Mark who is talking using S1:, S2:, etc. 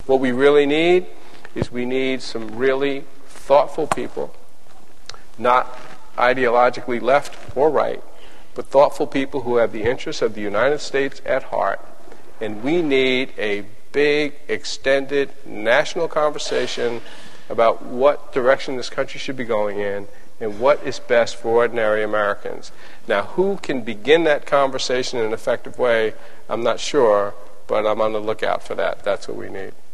S1: What we really need is we need some really thoughtful people, not ideologically left or right, but thoughtful people who have the interests of the United States at heart. And we need a big, extended national conversation about what direction this country should be going in and what is best for ordinary Americans. Now, who can begin that conversation in an effective way, I'm not sure, but I'm on the lookout for that. That's what we need.